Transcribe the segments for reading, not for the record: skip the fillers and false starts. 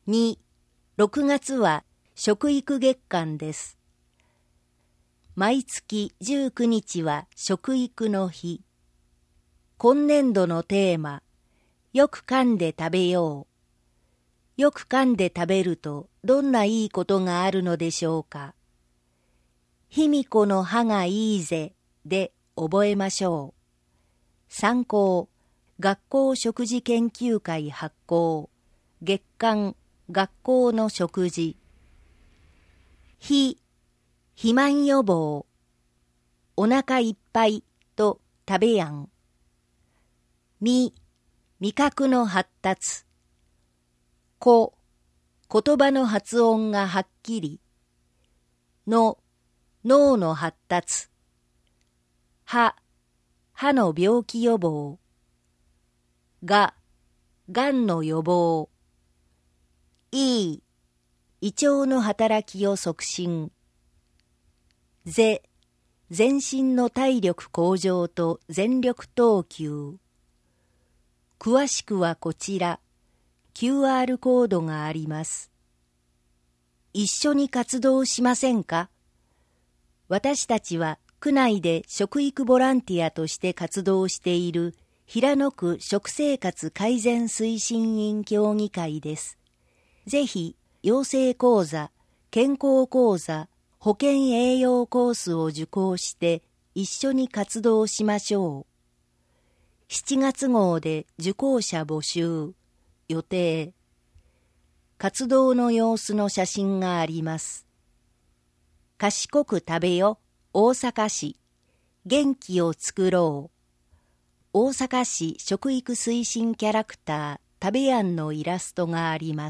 2、6月は食育月間です。毎月19日は食育の日。今年度のテーマ、よく噛んで食べよう。よく噛んで食べるとどんないいことがあるのでしょうか。卑弥呼の歯がいいぜで覚えましょう。参考、学校食事研究会発行、月刊学校の食事。肥満予防。お腹いっぱいと食べやん。味覚の発達。言葉の発音がはっきり。脳の発達。歯の病気予防。がんの予防。胃腸の働きを促進。全身の体力向上と全力投球。詳しくはこちら、QR コードがあります。一緒に活動しませんか？私たちは区内で食育ボランティアとして活動している平野区食生活改善推進員協議会です。ぜひ、養成講座、健康講座、保健栄養コースを受講して一緒に活動しましょう。7月号で受講者募集、予定。活動の様子の写真があります。賢く食べよ、大阪市。元気を作ろう。大阪市食育推進キャラクター、食べやんのイラストがあります。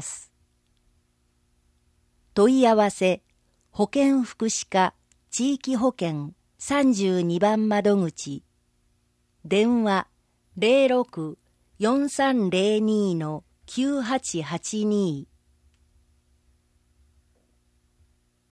問い合わせ、保健福祉課地域保健32番窓口。電話06-4302-9882